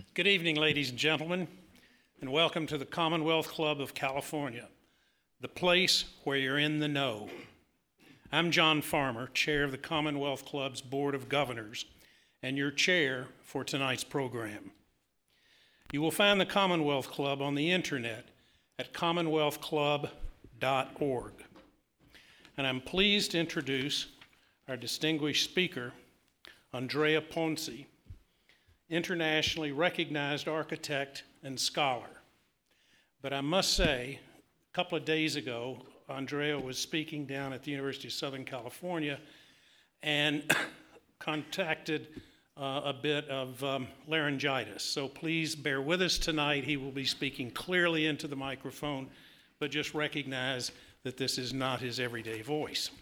Good evening, ladies and gentlemen, and welcome to the Commonwealth Club of California, the place where you're in the know. I'm John Farmer, chair of the Commonwealth Club's Board of Governors, and your chair for tonight's program. You will find the Commonwealth Club on the internet at commonwealthclub.org. And I'm pleased to introduce our distinguished speaker, Andrea Ponce, internationally recognized architect and scholar. But I must say, a couple of days ago, Andrea was speaking down at the University of Southern California and contacted a bit of laryngitis. So please bear with us tonight. He will be speaking clearly into the microphone, but just recognize that this is not his everyday voice.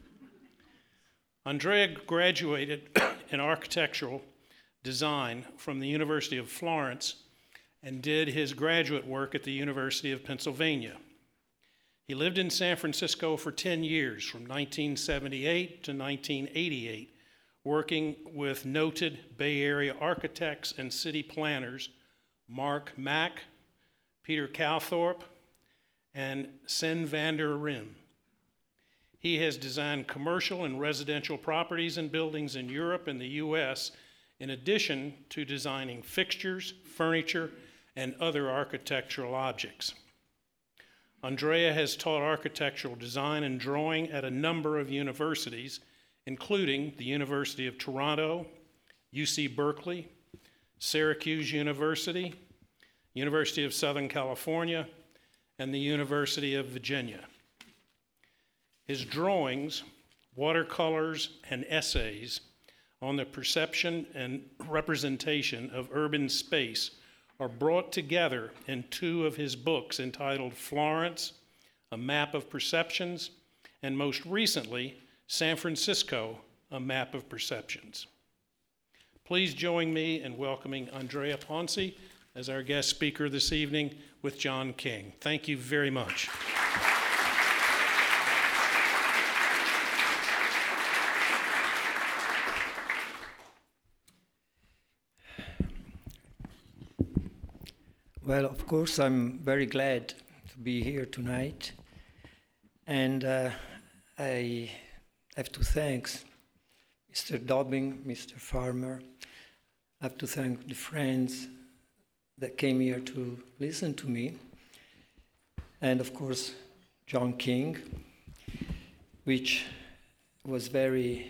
Andrea graduated in architectural design from the University of Florence and did his graduate work at the University of Pennsylvania. He lived in San Francisco for 10 years, from 1978 to 1988, working with noted Bay Area architects and city planners Mark Mack, Peter Calthorpe, and Sven van der Rim. He has designed commercial and residential properties and buildings in Europe and the US, in addition to designing fixtures, furniture, and other architectural objects. Andrea has taught architectural design and drawing at a number of universities, including the University of Toronto, UC Berkeley, Syracuse University, University of Southern California, and the University of Virginia. His drawings, watercolors, and essays on the perception and representation of urban space are brought together in two of his books entitled Florence, A Map of Perceptions, and most recently, San Francisco, A Map of Perceptions. Please join me in welcoming Andrea Ponce as our guest speaker this evening with John King. Thank you very much. Well, of course, I'm very glad to be here tonight, and I have to thank Mr. Dobbing, Mr. Farmer. I have to thank the friends that came here to listen to me, and of course, John King, which was very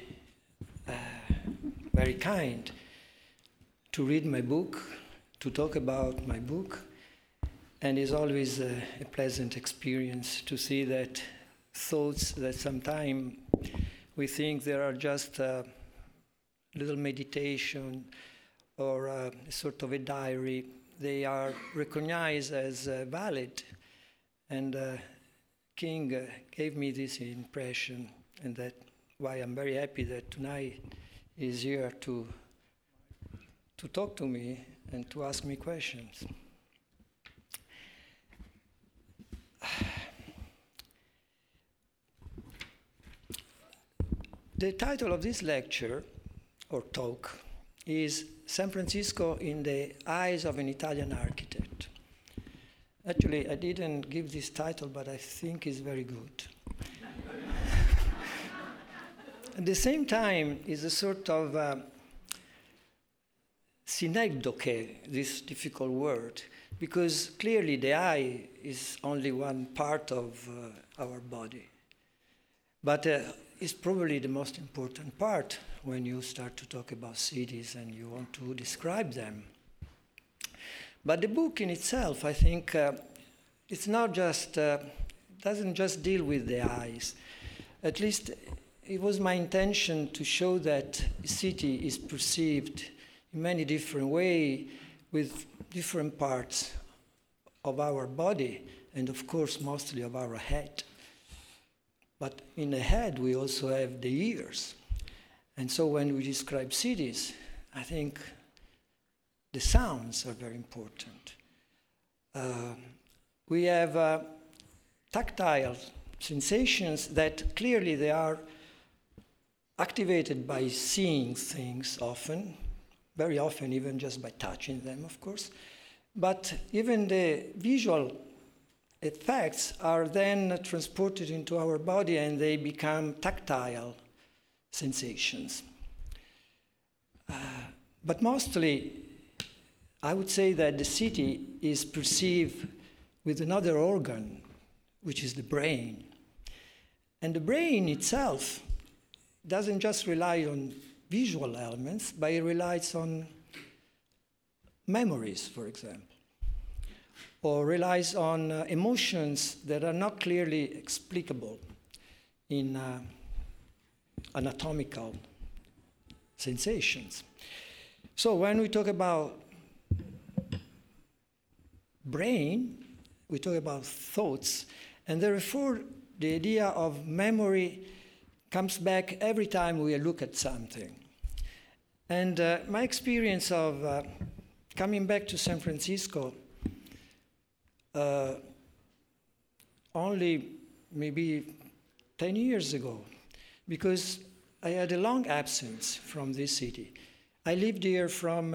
kind to read my book, to talk about my book, and it's always a pleasant experience to see that thoughts that sometimes we think there are just a little meditation or a sort of a diary, they are recognized as valid. And King gave me this impression, and that's why I'm very happy that tonight he's here to talk to me and to ask me questions. The title of this lecture, or talk, is San Francisco in the Eyes of an Italian Architect. Actually, I didn't give this title, but I think it's very good. At the same time, it's a sort of synecdoche, this difficult word, because clearly the eye is only one part of our body. But it's probably the most important part when you start to talk about cities and you want to describe them. But the book in itself, I think, it's not just, doesn't just deal with the eyes. At least it was my intention to show that a city is perceived in many different ways with different parts of our body and, of course, mostly of our head. But in the head, we also have the ears. And so when we describe cities, I think the sounds are very important. We have tactile sensations that clearly they are activated by seeing things often, very often even just by touching them, of course. But even the visual effects are then transported into our body and they become tactile sensations. But mostly, I would say that the city is perceived with another organ, which is the brain. And the brain itself doesn't just rely on visual elements, but it relies on memories, for example, or relies on emotions that are not clearly explicable in anatomical sensations. So when we talk about brain, we talk about thoughts, and therefore the idea of memory comes back every time we look at something. And my experience of coming back to San Francisco only maybe 10 years ago, because I had a long absence from this city. I lived here from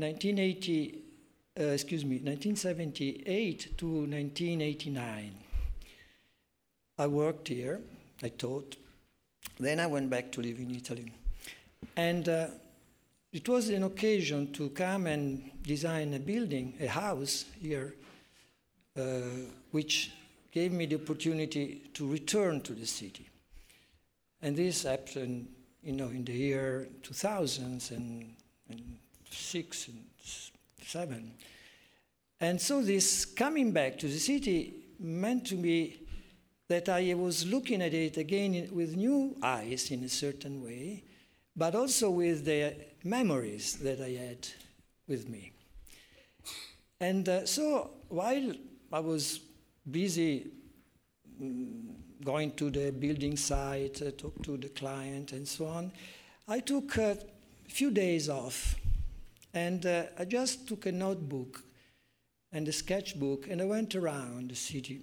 1978 to 1989. I worked here, I taught. Then I went back to live in Italy. And it was an occasion to come and design a building, a house here, which gave me the opportunity to return to the city. And this happened, in the year 2000 and 6 and 7. And so this coming back to the city meant to me that I was looking at it again with new eyes in a certain way, but also with the memories that I had with me. And so while I was busy going to the building site, talk to the client and so on, I took a few days off. And I just took a notebook and a sketchbook and I went around the city.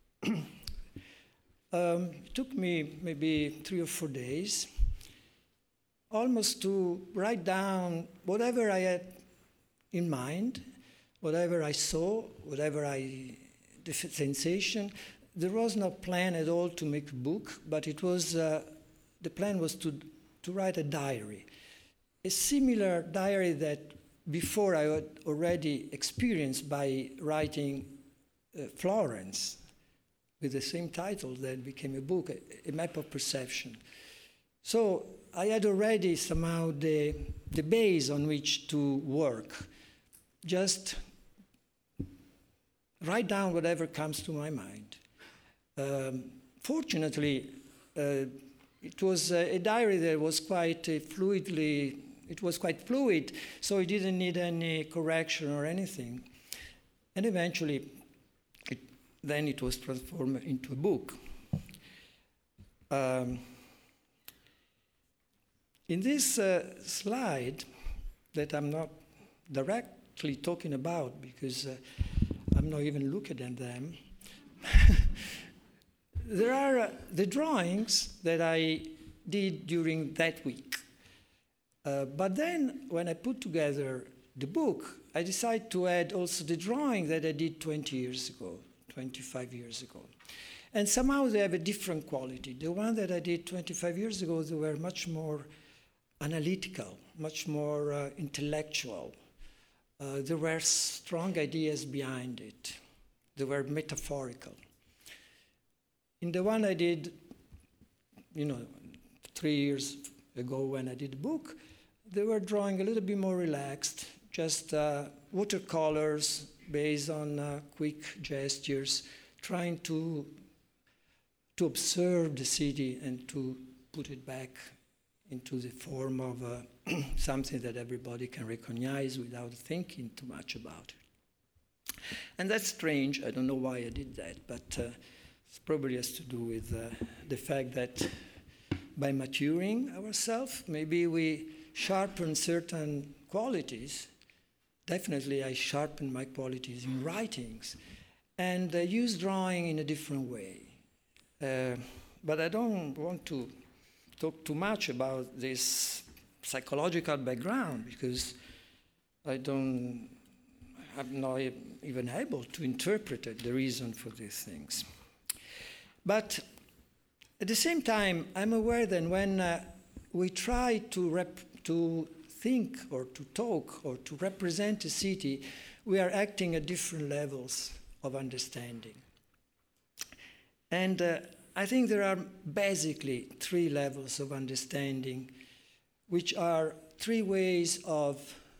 It took me maybe 3 or 4 days, almost to write down whatever I had in mind, whatever I saw, the sensation. There was no plan at all to make a book, but it was the plan was to write a diary, a similar diary that before I had already experienced by writing Florence, with the same title that became a book, a map of perception. So I had already somehow the base on which to work. Just write down whatever comes to my mind. Fortunately, it was a diary that was quite fluid, so it didn't need any correction or anything. And eventually, then it was transformed into a book. In this slide that I'm not directly talking about because I'm not even looking at them, there are the drawings that I did during that week. But then when I put together the book, I decided to add also the drawing that I did 20 years ago, 25 years ago. And somehow they have a different quality. The one that I did 25 years ago, they were much more analytical, much more intellectual. There were strong ideas behind it. They were metaphorical. In the one I did, 3 years ago when I did the book, they were drawing a little bit more relaxed, just watercolors based on quick gestures, trying to observe the city and to put it back into the form of something that everybody can recognize without thinking too much about it. And that's strange. I don't know why I did that, but it probably has to do with the fact that by maturing ourselves, maybe we sharpen certain qualities. Definitely I sharpen my qualities in writings and use drawing in a different way. But I don't want to talk too much about this psychological background because I'm not even able to interpret the reason for these things. But at the same time, I'm aware that when we try to think or to talk or to represent a city, we are acting at different levels of understanding. And I think there are basically three levels of understanding, which are three ways of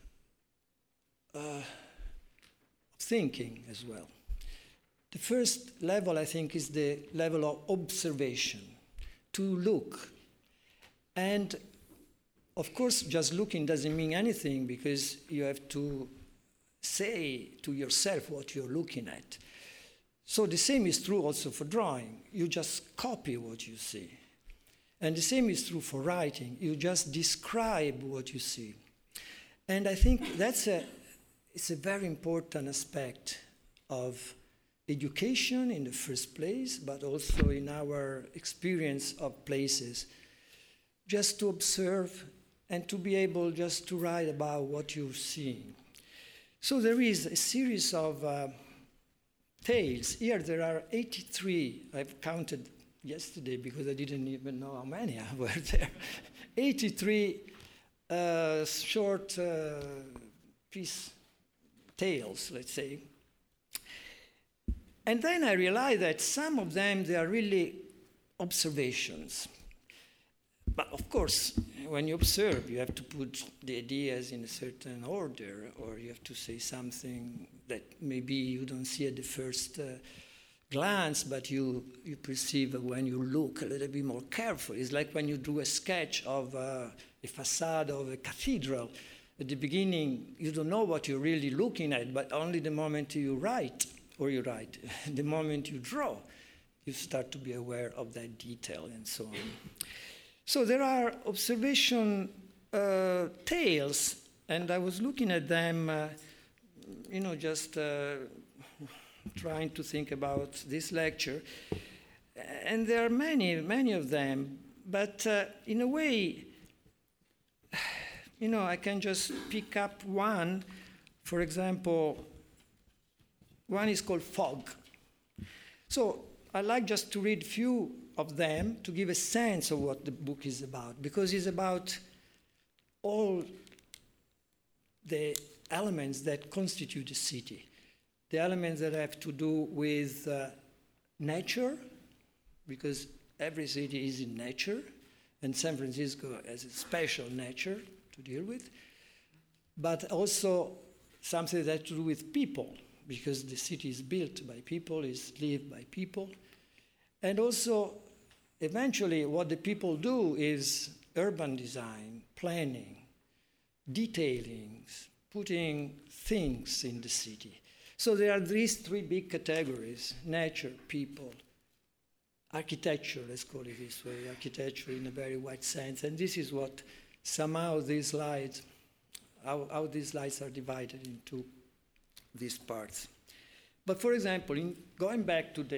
thinking as well. The first level, I think, is the level of observation, to look. And of course, just looking doesn't mean anything, because you have to say to yourself what you're looking at. So the same is true also for drawing. You just copy what you see. And the same is true for writing. You just describe what you see. And I think it's a very important aspect of education in the first place, but also in our experience of places, just to observe and to be able just to write about what you're seeing. So there is a series of tales. Here there are 83. I've counted yesterday because I didn't even know how many were there. 83 short piece tales, let's say. And then I realized that some of them, they are really observations. But of course, when you observe, you have to put the ideas in a certain order, or you have to say something that maybe you don't see at the first glance, but you perceive when you look a little bit more carefully. It's like when you do a sketch of a facade of a cathedral. At the beginning, you don't know what you're really looking at, but only the moment you write, the moment you draw, you start to be aware of that detail and so on. So there are observation tales, and I was looking at them, just trying to think about this lecture. And there are many of them, but in a way, I can just pick up one. For example, one is called Fog. So I'd like just to read a few of them to give a sense of what the book is about, because it's about all the elements that constitute a city, the elements that have to do with nature, because every city is in nature, and San Francisco has a special nature to deal with, but also something that has to do with people, because the city is built by people, is lived by people. And also, eventually, what the people do is urban design, planning, detailing, putting things in the city. So there are these three big categories: nature, people, architecture, let's call it this way, architecture in a very wide sense. And this is what somehow these slides, how these slides are divided into these parts. But for example, in going back to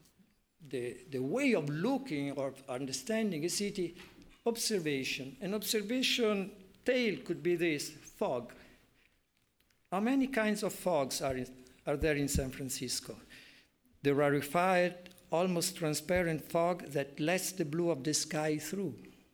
the way of looking or understanding a city, observation. An observation tale could be this: fog. How many kinds of fogs are there in San Francisco? The rarefied, almost transparent fog that lets the blue of the sky through.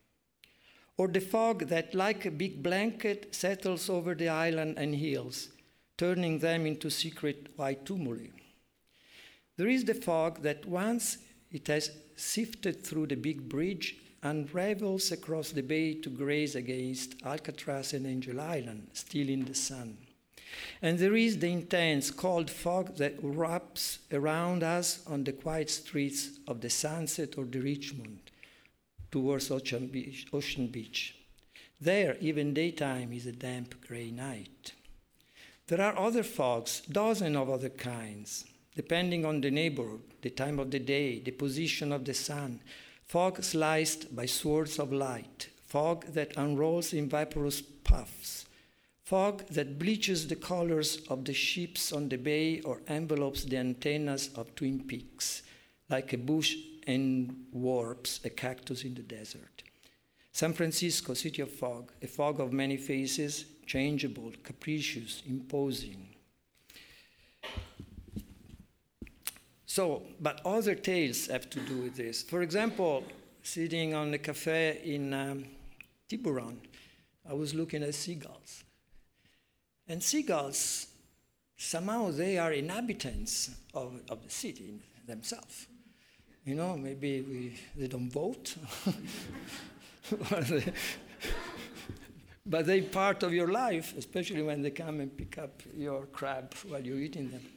Or the fog that, like a big blanket, settles over the island and hills, turning them into secret white tumuli. There is the fog that, once it has sifted through the big bridge, unravels across the bay to graze against Alcatraz and Angel Island, still in the sun. And there is the intense, cold fog that wraps around us on the quiet streets of the Sunset or the Richmond towards Ocean Beach. There, even daytime is a damp gray night. There are other fogs, dozens of other kinds, depending on the neighborhood, the time of the day, the position of the sun. Fog sliced by swords of light, fog that unrolls in vaporous puffs, fog that bleaches the colors of the ships on the bay or envelopes the antennas of Twin Peaks, like a bush enwarps a cactus in the desert. San Francisco, city of fog, a fog of many faces, changeable, capricious, imposing. So, but other tales have to do with this. For example, sitting on a cafe in Tiburon, I was looking at seagulls. And seagulls, somehow they are inhabitants of the city themselves. You know, maybe they don't vote. But they're part of your life, especially when they come and pick up your crab while you're eating them.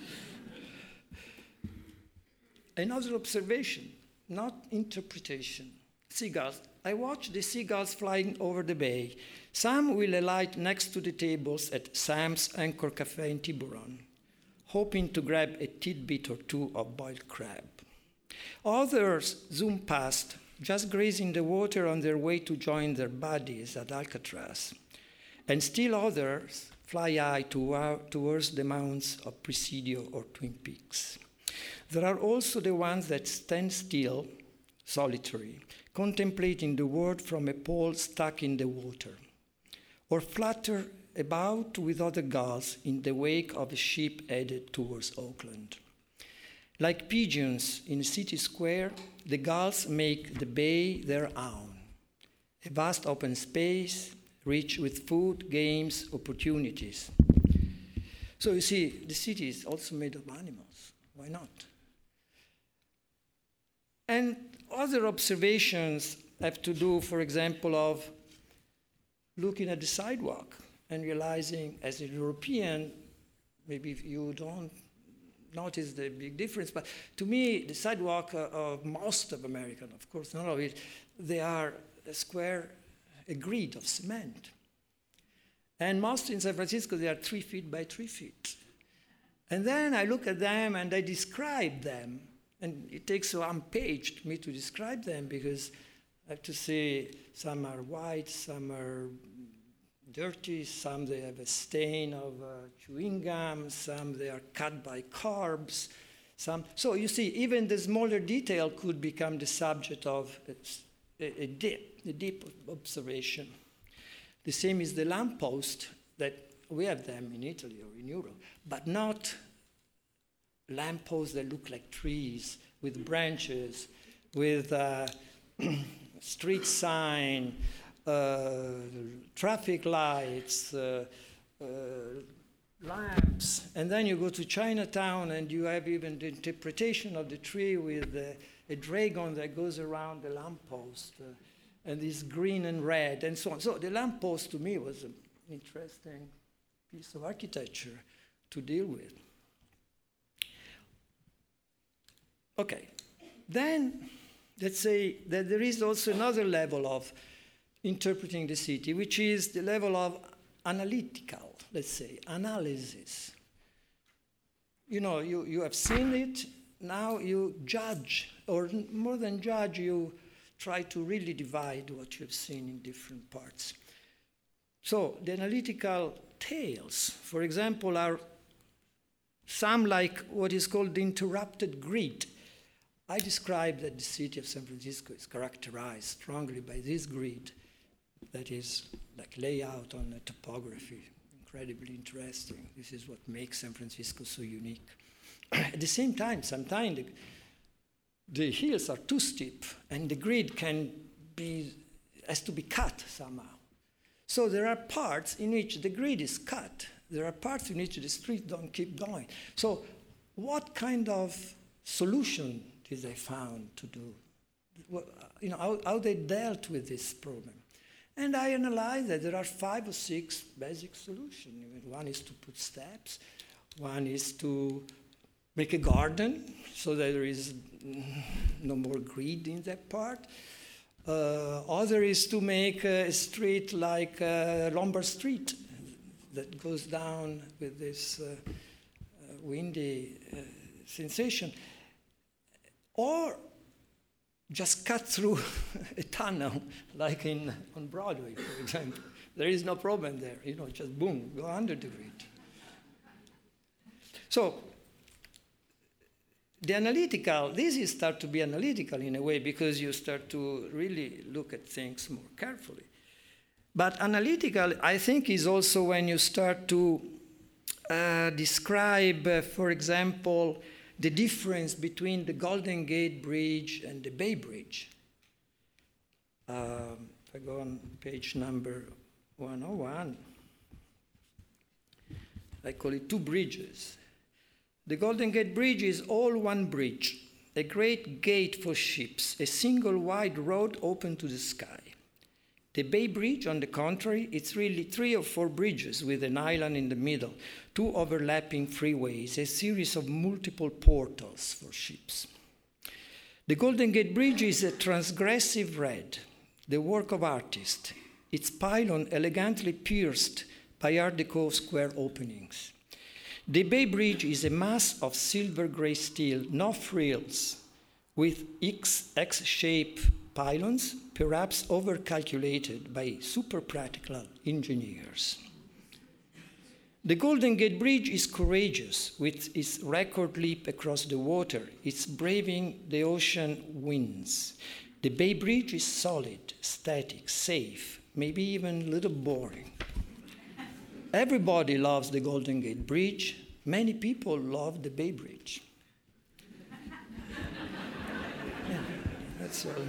Another observation, not interpretation. Seagulls. I watch the seagulls flying over the bay. Some will alight next to the tables at Sam's Anchor Cafe in Tiburon, hoping to grab a tidbit or two of boiled crab. Others zoom past, just grazing the water on their way to join their buddies at Alcatraz. And still others fly high towards the mounds of Presidio or Twin Peaks. There are also the ones that stand still, solitary, contemplating the world from a pole stuck in the water, or flutter about with other gulls in the wake of a ship headed towards Oakland. Like pigeons in a city square, the gulls make the bay their own, a vast open space rich with food, games, opportunities. So you see, the city is also made of animals. Why not? And other observations have to do, for example, of looking at the sidewalk and realizing, as a European, maybe you don't notice the big difference, but to me, the sidewalk of most of America, of course, none of it, they are a grid of cement. And most in San Francisco, they are 3 feet by 3 feet. And then I look at them and I describe them. And it takes 1 page to me to describe them because I have to say some are white, some are dirty, some they have a stain of chewing gum, some they are cut by carbs. So you see, even the smaller detail could become the subject of a deep observation. The same is the lamppost, that we have them in Italy or in Europe, but not lampposts that look like trees with branches, with street sign, traffic lights, lamps. And then you go to Chinatown and you have even the interpretation of the tree with a dragon that goes around the lamppost, and is green and red and so on. So the lamppost to me was an interesting piece of architecture to deal with. Okay, then let's say that there is also another level of interpreting the city, which is the level of analytical, let's say, analysis. You know, you have seen it, now you judge, or more than judge, you try to really divide what you've seen in different parts. So the analytical tales, for example, are some like what is called the interrupted grid. I describe that the city of San Francisco is characterized strongly by this grid that is like layout on a topography, incredibly interesting. This is what makes San Francisco so unique. At the same time, sometimes the hills are too steep and the grid has to be cut somehow. So there are parts in which the grid is cut. There are parts in which the streets don't keep going. So what kind of solution did they found to do? You know, how they dealt with this problem. And I analyzed that there are 5 or 6 basic solutions. One is to put steps. One is to make a garden so that there is no more grid in that part. Other is to make a street like Lombard Street that goes down with this windy sensation. Or just cut through a tunnel, like on Broadway, for example. There is no problem there. You know, just boom, go under the grid. So the analytical, this is start to be analytical in a way because you start to really look at things more carefully. But analytical, I think, is also when you start to describe, for example, the difference between the Golden Gate Bridge and the Bay Bridge. If I go on page number 101, I call it two bridges. The Golden Gate Bridge is all one bridge, a great gate for ships, a single wide road open to the sky. The Bay Bridge, on the contrary, it's really 3 or 4 bridges with an island in the middle, 2 overlapping freeways, a series of multiple portals for ships. The Golden Gate Bridge is a transgressive red, the work of artists, its pylon elegantly pierced by Art Deco square openings. The Bay Bridge is a mass of silver gray steel, no frills, with X-shaped pylons, perhaps overcalculated by super practical engineers. The Golden Gate Bridge is courageous with its record leap across the water, its braving the ocean winds. The Bay Bridge is solid, static, safe, maybe even a little boring. Everybody loves the Golden Gate Bridge. Many people love the Bay Bridge. Yeah, that's all.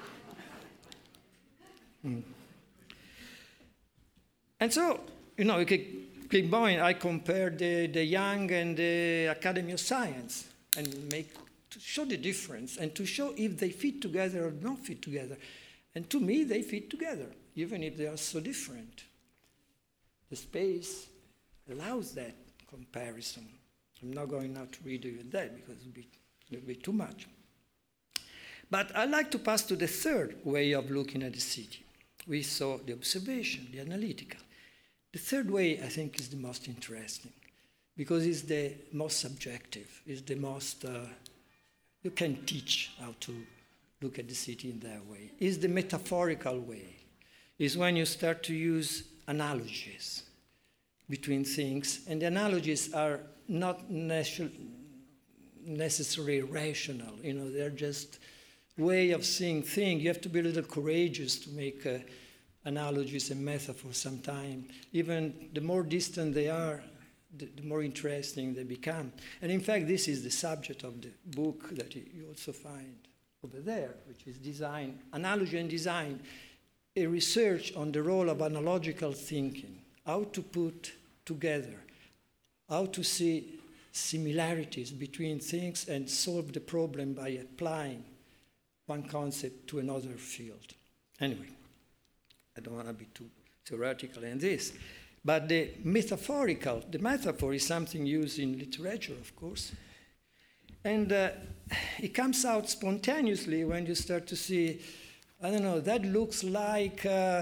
And so, we could keep going. I compared the Young and the Academy of Science and to show the difference and to show if they fit together or don't fit together. And to me, they fit together, even if they are so different. The space allows that comparison. I'm not going now to read you that because it would be too much. But I'd like to pass to the third way of looking at the city. We saw the observation, the analytical. The third way, I think, is the most interesting because it's the most subjective, it's the most, you can teach how to look at the city in that way. It's the metaphorical way. It's when you start to use analogies between things, and the analogies are not necessarily rational. They're just way of seeing things. You have to be a little courageous to make analogies and metaphors sometimes. Even the more distant they are, the more interesting they become. And in fact, this is the subject of the book that you also find over there, which is design, analogy and design, a research on the role of analogical thinking, how to put together, how to see similarities between things and solve the problem by applying one concept to another field. Anyway, I don't want to be too theoretical in this, but the metaphor is something used in literature, of course, and it comes out spontaneously when you start to see, I don't know, that looks like,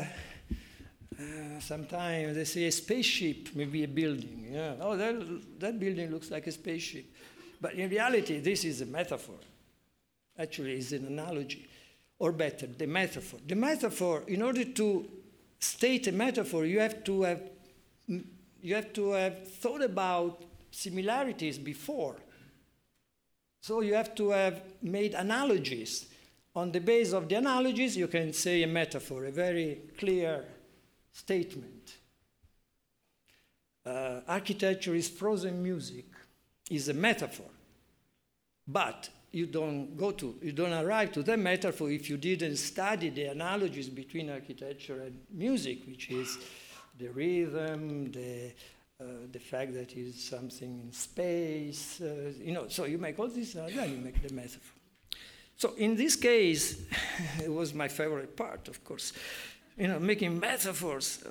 sometimes they say a spaceship, maybe a building. Yeah. Oh, that building looks like a spaceship. But in reality, this is a metaphor. Actually, it's an analogy. Or better, the metaphor. The metaphor, in order to state a metaphor, you have to have thought about similarities before. So you have to have made analogies. On the basis of the analogies, you can say a metaphor, a very clear statement. Architecture is frozen music, is a metaphor. But you don't arrive to the metaphor if you didn't study the analogies between architecture and music, which is the rhythm, the fact that it's something in space, so you make all this, then you make the metaphor. So in this case, it was my favorite part, of course, making metaphors.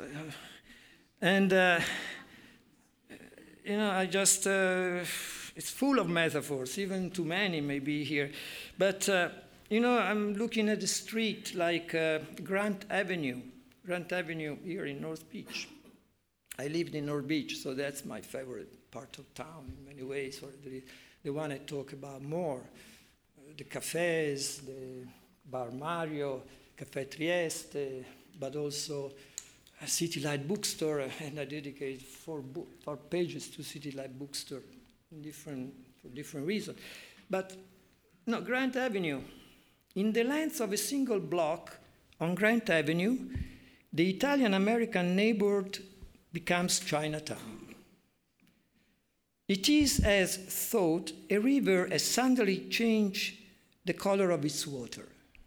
I just, it's full of metaphors, even too many maybe here. But, I'm looking at the street like Grant Avenue here in North Beach. I lived in North Beach, so that's my favorite part of town in many ways, or the one I talk about more. The cafes, the Bar Mario, Café Trieste, but also a City Light bookstore, and I dedicated 4 pages to City Light bookstore for different reasons. But no, Grant Avenue. In the length of a single block on Grant Avenue, the Italian-American neighborhood becomes Chinatown. It is, as thought, a river has suddenly changed the color of its water.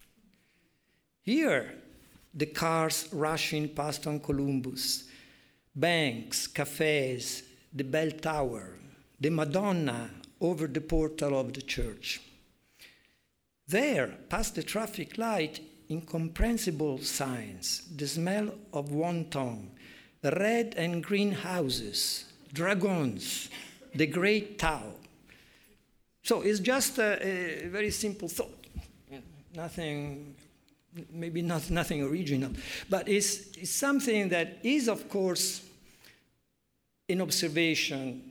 Here, the cars rushing past on Columbus, banks, cafes, the bell tower, the Madonna over the portal of the church. There, past the traffic light, incomprehensible signs, the smell of wonton, red and green houses, dragons, the great Tao. So it's just a very simple thought. Nothing, maybe nothing original, but it's something that is, of course, an observation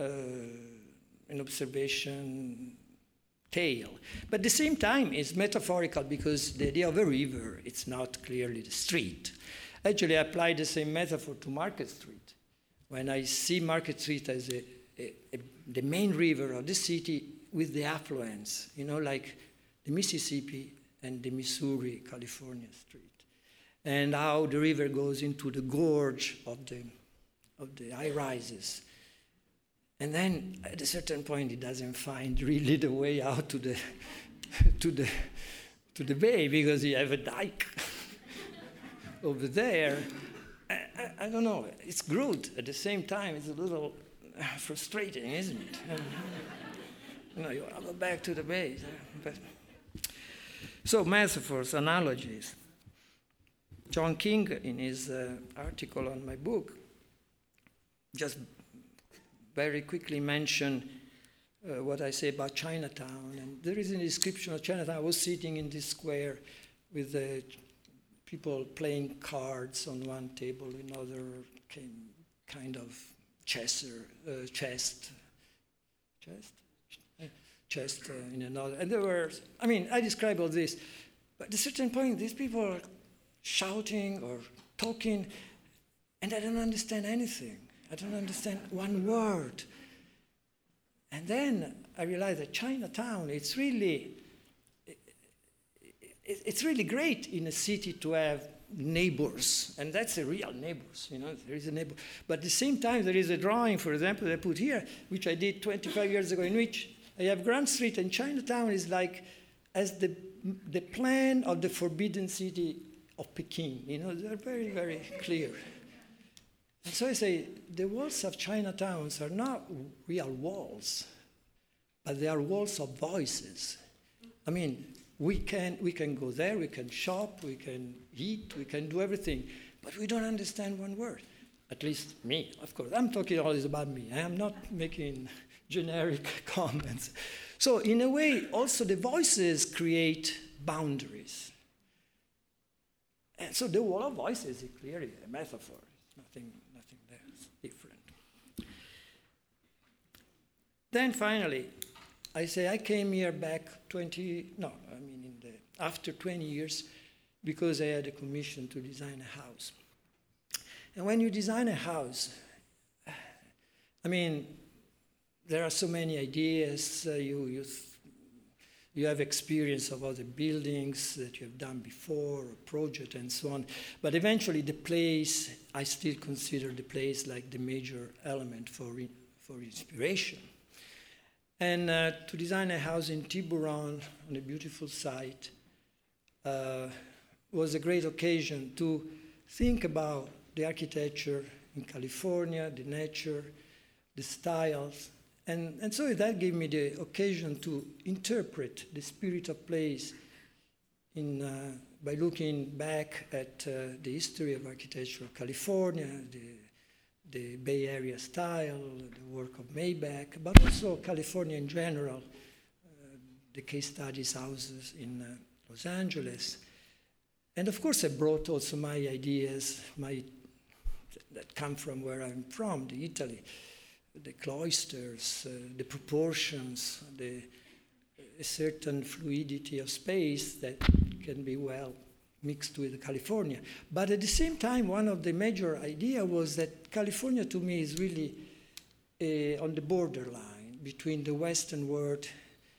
tale. But at the same time, it's metaphorical because the idea of a river, it's not clearly the street. Actually, I apply the same metaphor to Market Street. When I see Market Street as the main river of the city with the affluents, like the Mississippi and the Missouri, California Street, and how the river goes into the gorge of the high-rises. And then at a certain point, it doesn't find really the way out to the bay because you have a dike over there. I don't know. It's good. At the same time, it's a little frustrating, isn't it? You want to go back to the bay. So metaphors, analogies. John King, in his article on my book, just very quickly mention what I say about Chinatown. And there is a description of Chinatown. I was sitting in this square with people playing cards on one table, another kind of chest in another. And there were, I describe all this, but at a certain point, these people are shouting or talking, and I don't understand anything. I don't understand one word. And then I realized that Chinatown, it's really great in a city to have neighbors, and that's a real neighbors, there is a neighbor. But at the same time, there is a drawing, for example, that I put here, which I did 25 years ago, in which I have Grant Street, and Chinatown is like as the plan of the Forbidden City of Peking. They're very, very clear. And so I say, the walls of Chinatowns are not real walls, but they are walls of voices. We can go there, we can shop, we can eat, we can do everything, but we don't understand one word. At least me, of course. I'm talking always about me. I am not making generic comments. So in a way, also the voices create boundaries. And so the wall of voices is clearly a metaphor. Nothing there is different. Then finally, I say I came here back after 20 years because I had a commission to design a house. And when you design a house, there are so many ideas. You have experience of other buildings that you have done before, a project and so on. But eventually the place, I still consider the place like the major element for inspiration. And to design a house in Tiburon on a beautiful site was a great occasion to think about the architecture in California, the nature, the styles. And so that gave me the occasion to interpret the spirit of place by looking back at the history of architecture of California, the Bay Area style, the work of Maybach, but also California in general, the case studies houses in Los Angeles. And of course I brought also my ideas that come from where I'm from, the Italy. The cloisters, the proportions, a certain fluidity of space that can be well mixed with California. But at the same time, one of the major ideas was that California to me is really on the borderline between the Western world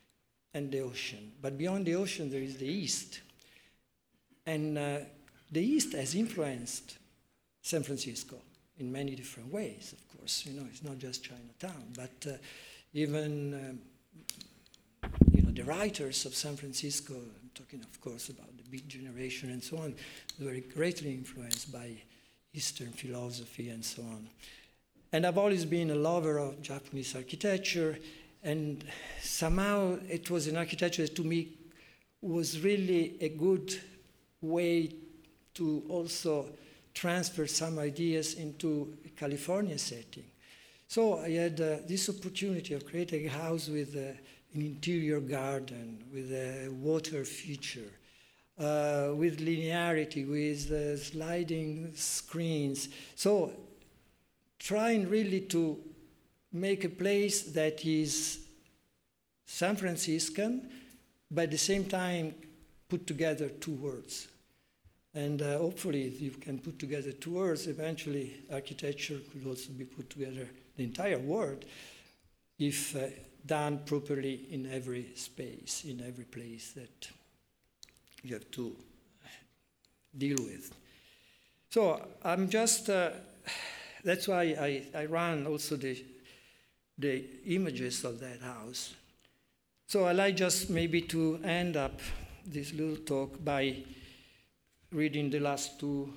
and the ocean. But beyond the ocean, there is the East. And the East has influenced San Francisco in many different ways, of course. It's not just Chinatown, but even the writers of San Francisco, I'm talking, of course, about the Beat Generation and so on, were greatly influenced by Eastern philosophy and so on. And I've always been a lover of Japanese architecture, and somehow it was an architecture that to me was really a good way to also transfer some ideas into a California setting. So I had this opportunity of creating a house with an interior garden, with a water feature, with linearity, with sliding screens. So trying really to make a place that is San Franciscan, but at the same time put together two worlds. And hopefully, if you can put together two worlds, eventually architecture could also be put together, the entire world, if done properly in every space, in every place that you have to deal with. So I'm just, that's why I ran also the images of that house. So I like just maybe to end up this little talk by reading the last two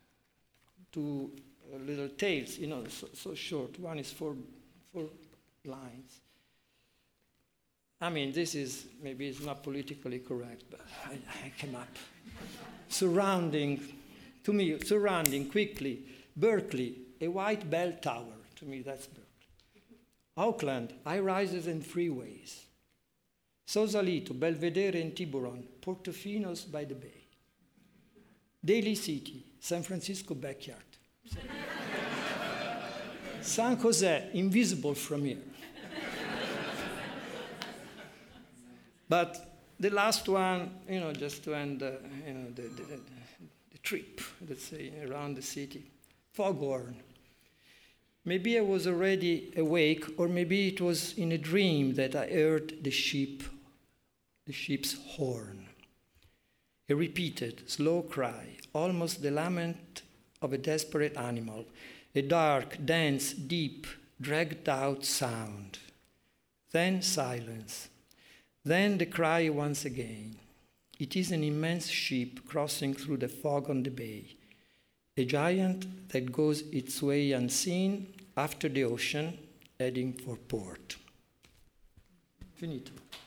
little tales, so short. One is four lines. I mean, this is, maybe it's not politically correct, but I came up. Surrounding quickly, Berkeley, a white bell tower. To me, that's Berkeley. Auckland, high-rises and freeways. Sausalito, Belvedere and Tiburon, Portofino's by the bay. Daly City, San Francisco backyard. San Jose, invisible from here. But the last one, just to end, the trip, let's say, around the city. Foghorn. Maybe I was already awake, or maybe it was in a dream that I heard the sheep's horn. A repeated, slow cry, almost the lament of a desperate animal, a dark, dense, deep, dragged-out sound. Then silence. Then the cry once again. It is an immense ship crossing through the fog on the bay, a giant that goes its way unseen after the ocean, heading for port. Finito.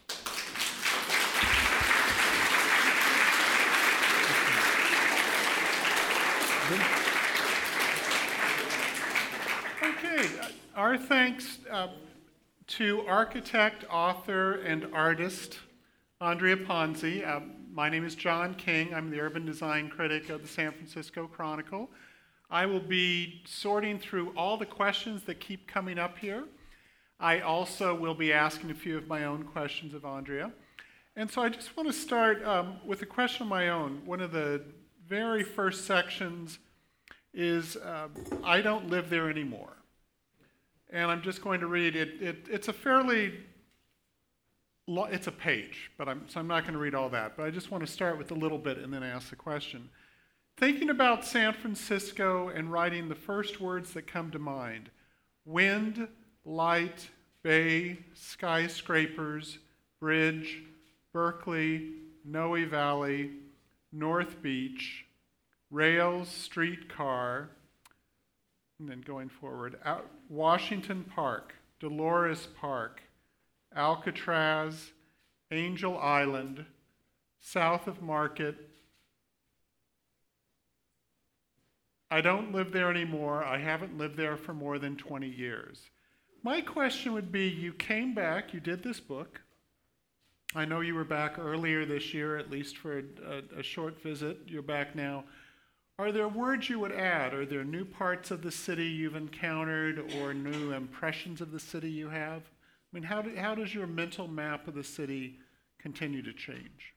Okay, our thanks to architect, author, and artist Andrea Ponzi. My name is John King. I'm the urban design critic of the San Francisco Chronicle. I will be sorting through all the questions that keep coming up here. I also will be asking a few of my own questions of Andrea. And so I just want to start with a question of my own. One of the very first sections is I don't live there anymore. And I'm just going to read it. It's a fairly, it's a page, but I'm not going to read all that. But I just want to start with a little bit and then ask the question. Thinking about San Francisco and writing the first words that come to mind: wind, light, bay, skyscrapers, bridge, Berkeley, Noe Valley, North Beach, rails, streetcar, and then going forward, Washington Park, Dolores Park, Alcatraz, Angel Island, south of Market. I don't live there anymore. I haven't lived there for more than 20 years. My question would be, you came back, you did this book. I know you were back earlier this year, at least for a short visit. You're back now. Are there words you would add? Are there new parts of the city you've encountered or new impressions of the city you have? I mean, how does your mental map of the city continue to change?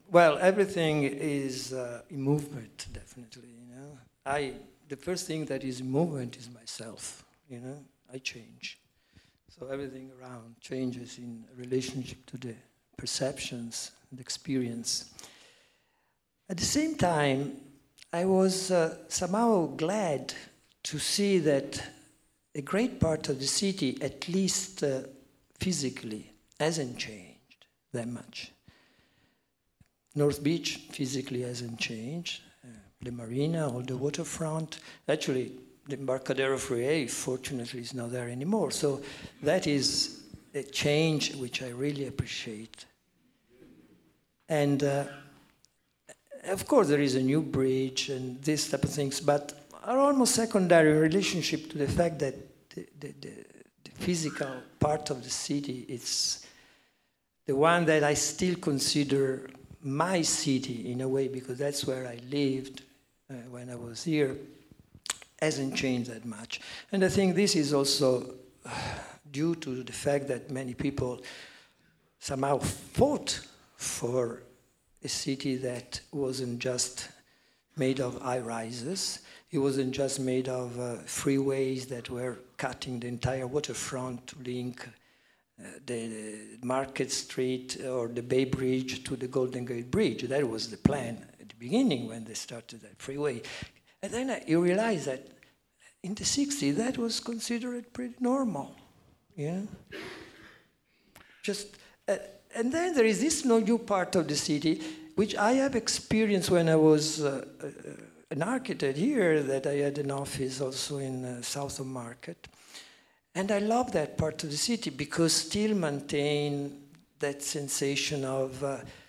Well, everything is in movement, definitely. The first thing that is in movement is myself. I change, so everything around changes in relationship to the perceptions and experience. At the same time, I was somehow glad to see that a great part of the city, at least physically, hasn't changed that much. North Beach physically hasn't changed. The marina or the waterfront. Actually, the Embarcadero Freeway, fortunately, is not there anymore. So that is a change which I really appreciate. And of course, there is a new bridge and these type of things, but are almost secondary in relationship to the fact that the physical part of the city is the one that I still consider my city in a way, because that's where I lived when I was here, hasn't changed that much. And I think this is also due to the fact that many people somehow fought for a city that wasn't just made of high-rises. It wasn't just made of freeways that were cutting the entire waterfront to link the Market Street or the Bay Bridge to the Golden Gate Bridge. That was the plan at the beginning when they started that freeway. And then you realize that in the 60s, that was considered pretty normal. And then there is this new part of the city, which I have experienced when I was an architect here, that I had an office also in south of Market. And I love that part of the city because still maintain that sensation of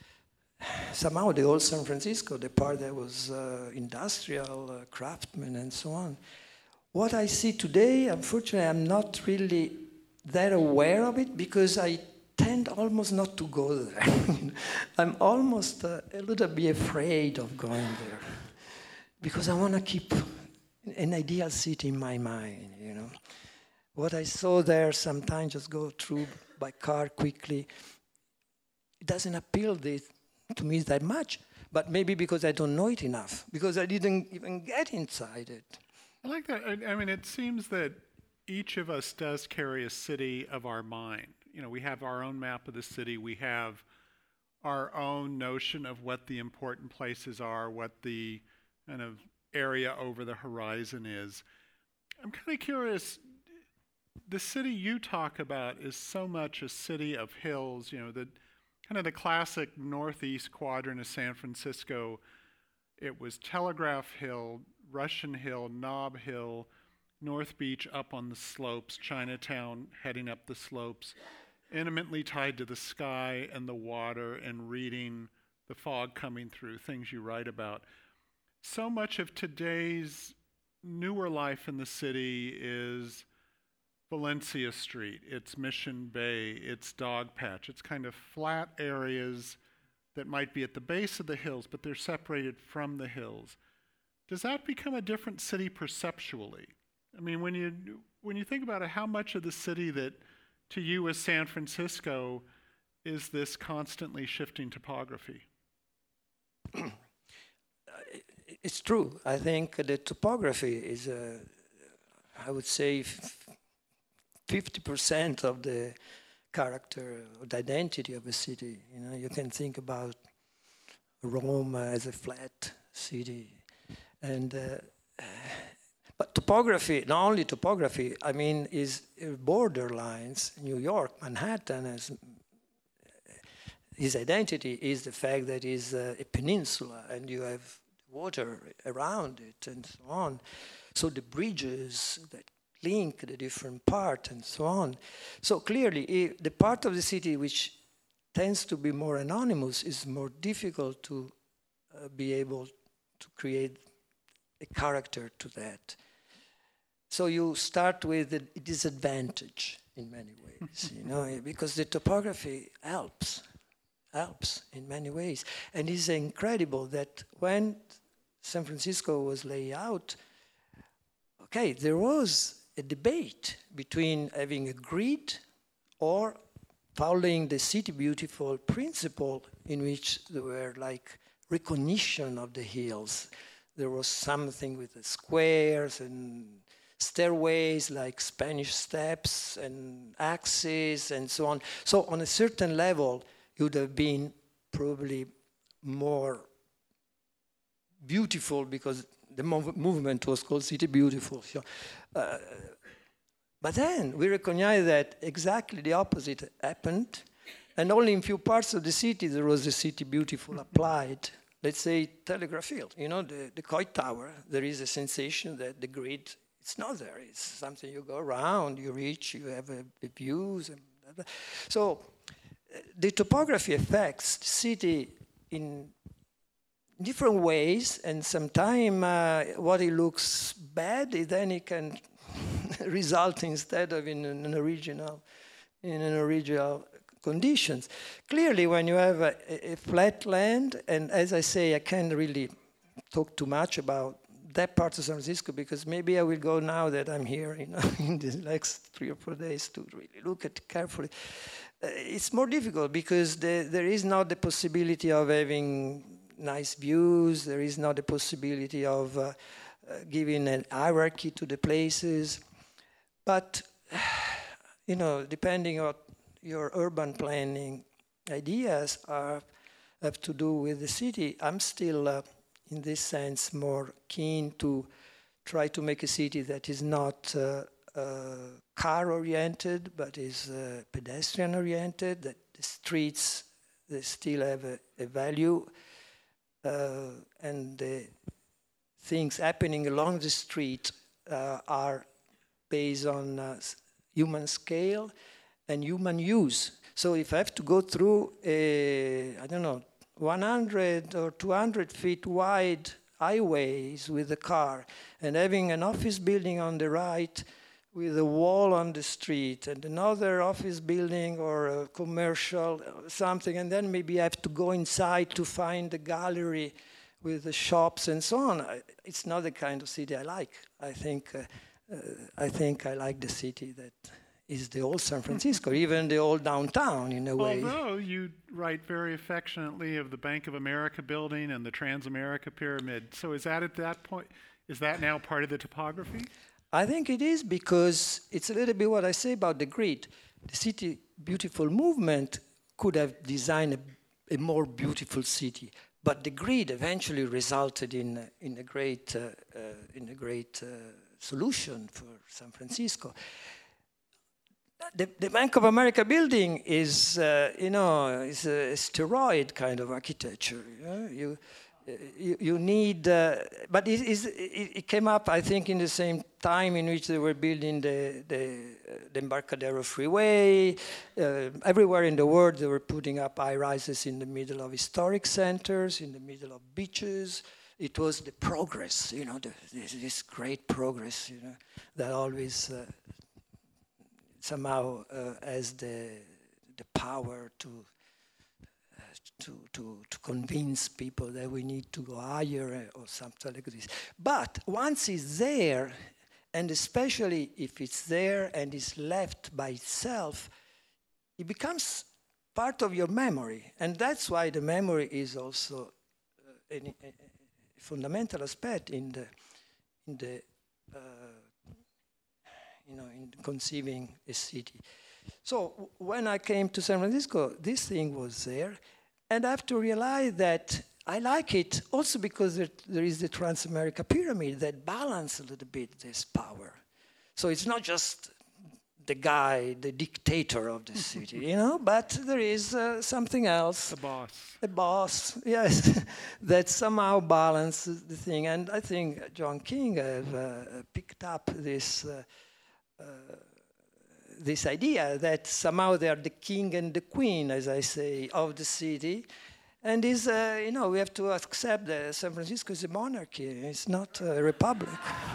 somehow the old San Francisco, the part that was industrial, craftsman, and so on. What I see today, unfortunately, I'm not really that aware of it because I tend almost not to go there. I'm almost a little bit afraid of going there because I want to keep an ideal city in my mind, What I saw there sometimes just go through by car quickly. It doesn't appeal to me that much, but maybe because I don't know it enough, because I didn't even get inside it. I like that. I mean, it seems that each of us does carry a city of our mind. We have our own map of the city. We have our own notion of what the important places are, what the kind of area over the horizon is. I'm kind of curious, the city you talk about is so much a city of hills, the kind of the classic northeast quadrant of San Francisco. It was Telegraph Hill, Russian Hill, Nob Hill, North Beach up on the slopes, Chinatown heading up the slopes, intimately tied to the sky and the water and reading the fog coming through, things you write about. So much of today's newer life in the city is Valencia Street, it's Mission Bay, it's Dogpatch. It's kind of flat areas that might be at the base of the hills, but they're separated from the hills. Does that become a different city perceptually? I mean, when you think about it, how much of the city that to you as San Francisco is this constantly shifting topography? It's true. I think the topography is, I would say, 50% of the character, or the identity of a city. You can think about Rome as a flat city, but topography, not only topography, is borderlines. New York, Manhattan, his identity is the fact that it's a peninsula and you have water around it and so on. So the bridges that link the different parts and so on. So clearly, the part of the city which tends to be more anonymous is more difficult to be able to create a character to that. So you start with a disadvantage in many ways, because the topography helps in many ways. And it's incredible that when San Francisco was laid out, there was a debate between having a grid or following the City Beautiful principle, in which there were like recognition of the hills. There was something with the squares and stairways like Spanish steps and axes and so on. So on a certain level, it would have been probably more beautiful, because the movement was called City Beautiful. So, but then we recognize that exactly the opposite happened, and only in few parts of the city there was a City Beautiful applied. Let's say Telegraph Hill, the Coit Tower, there is a sensation that the grid, it's not there. It's something you go around, you reach, you have the views. And blah, blah. So the topography affects the city in different ways, and sometimes what it looks bad, then it can result instead of in an original conditions. Clearly, when you have a flat land, and as I say, I can't really talk too much about that part of San Francisco, because maybe I will go now that I'm here, in the next 3 or 4 days, to really look at it carefully. It's more difficult because there is not the possibility of having nice views. There is not the possibility of giving an hierarchy to the places. But, depending on your urban planning ideas have to do with the city, I'm still, in this sense, more keen to try to make a city that is not car-oriented, but is pedestrian-oriented, that the streets, they still have a value, and the things happening along the street are based on human scale and human use. So if I have to go through 100 or 200 feet wide highways with a car, and having an office building on the right with a wall on the street, and another office building or a commercial something, and then maybe I have to go inside to find a gallery with the shops and so on. It's not the kind of city I like. I think I like the city that is the old San Francisco, even the old downtown in a way. Although you write very affectionately of the Bank of America building and the Transamerica Pyramid. So is that at that point, is that now part of the topography? I think it is, because it's a little bit what I say about the grid. The City Beautiful movement could have designed a more beautiful city, but the grid eventually resulted in a great solution for San Francisco. The Bank of America building is, is a steroid kind of architecture. You need, but it came up, I think, in the same time in which they were building the Embarcadero Freeway. Everywhere in the world, they were putting up high-rises in the middle of historic centers, in the middle of beaches. It was the progress, this great progress, that always somehow has the power to convince people that we need to go higher or something like this. But once it's there, and especially if it's there and is left by itself, it becomes part of your memory. And that's why the memory is also a fundamental aspect in conceiving a city. So when I came to San Francisco, this thing was there. And I have to realize that I like it also because there is the Transamerica Pyramid that balances a little bit this power. So it's not just the guy, the dictator of the city, but there is something else. The boss. A boss, yes, that somehow balances the thing. And I think John King have picked up this idea that somehow they are the king and the queen, as I say, of the city. And is we have to accept that San Francisco is a monarchy. It's not a republic.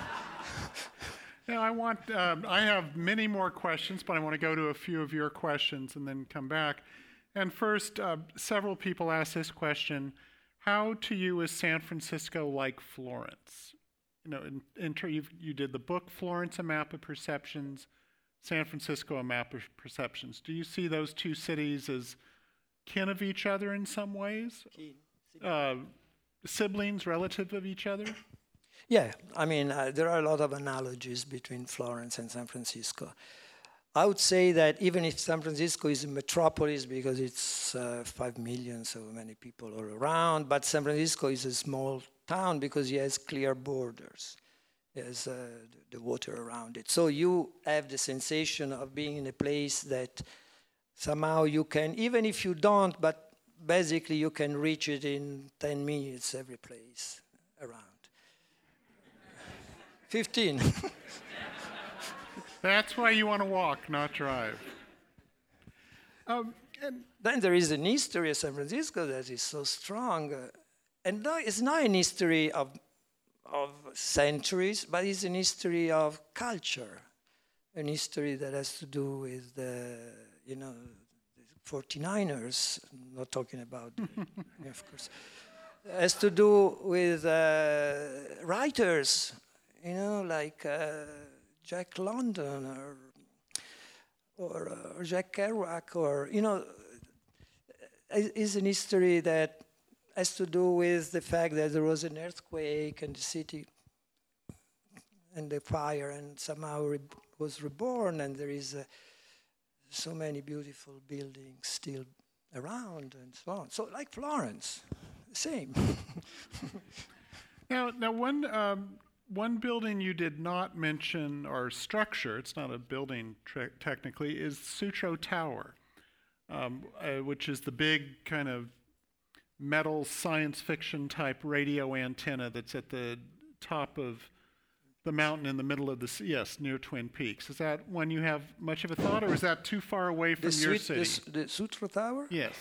Now, I have many more questions, but I want to go to a few of your questions and then come back. And first, several people asked this question: how to you is San Francisco like Florence? You did the book Florence, A Map of Perceptions. San Francisco, A Map of Perceptions. Do you see those two cities as kin of each other in some ways? Siblings, relative of each other? Yeah, I mean, there are a lot of analogies between Florence and San Francisco. I would say that even if San Francisco is a metropolis because it's 5 million, so many people all around, but San Francisco is a small town because it has clear borders. There's the water around it. So you have the sensation of being in a place that somehow you can, even if you don't, but basically you can reach it in 10 minutes every place around. 15. That's why you want to walk, not drive. And then there is an history of San Francisco that is so strong. And it's not an history of centuries, but it's an history of culture, an history that has to do with the 49ers. I'm not talking about, of course. It has to do with writers, like Jack London or Jack Kerouac, is an history that has to do with the fact that there was an earthquake and the city and the fire and somehow was reborn, and there is so many beautiful buildings still around and so on. So like Florence, same. Now one building you did not mention, or structure, it's not a building technically, is Sutro Tower, which is the big kind of metal science fiction type radio antenna that's at the top of the mountain in the middle of the sea. Yes, near Twin Peaks. Is that one you have much of a thought, or is that too far away from your city? The Sutro Tower? Yes.